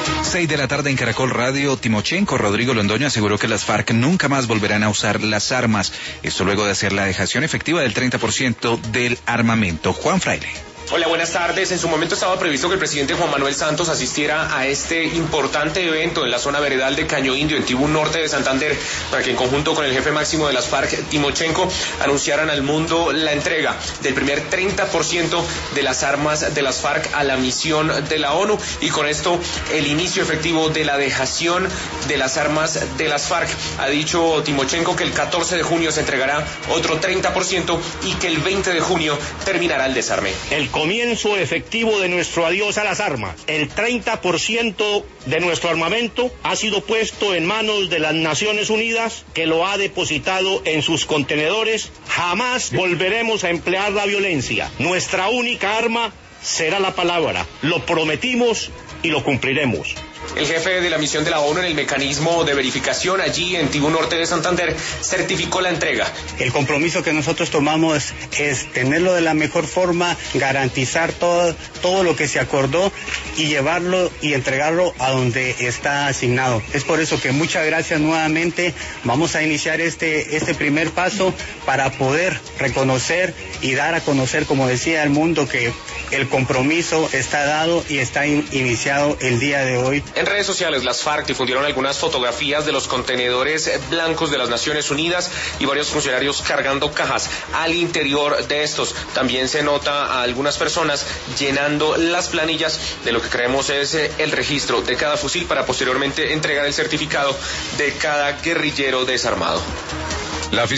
6 de la tarde en Caracol Radio. Timochenko Rodrigo Londoño aseguró que las FARC nunca más volverán a usar las armas. Esto luego de hacer la dejación efectiva del 30% del armamento. Juan Fraile. Hola, buenas tardes. En su momento estaba previsto que el presidente Juan Manuel Santos asistiera a este importante evento en la zona veredal de Caño Indio, en Tibú Norte de Santander, para que en conjunto con el jefe máximo de las FARC, Timochenko, anunciaran al mundo la entrega del primer 30% de las armas de las FARC a la misión de la ONU, y con esto el inicio efectivo de la dejación de las armas de las FARC. Ha dicho Timochenko que el 14 de junio se entregará otro 30% y que el 20 de junio terminará el desarme. El comienzo efectivo de nuestro adiós a las armas. El 30% de nuestro armamento ha sido puesto en manos de las Naciones Unidas, que lo ha depositado en sus contenedores. Jamás volveremos a emplear la violencia. Nuestra única arma será la palabra. Lo prometimos y lo cumpliremos. El jefe de la misión de la ONU en el mecanismo de verificación allí en Tibú Norte de Santander certificó la entrega. El compromiso que nosotros tomamos es tenerlo de la mejor forma, garantizar todo lo que se acordó y llevarlo y entregarlo a donde está asignado. Es por eso que muchas gracias nuevamente. Vamos a iniciar este primer paso para poder reconocer y dar a conocer, como decía, al mundo que el compromiso está dado y está iniciado el día de hoy. En redes sociales, las FARC difundieron algunas fotografías de los contenedores blancos de las Naciones Unidas y varios funcionarios cargando cajas al interior de estos. También se nota a algunas personas llenando las planillas de lo que creemos es el registro de cada fusil para posteriormente entregar el certificado de cada guerrillero desarmado.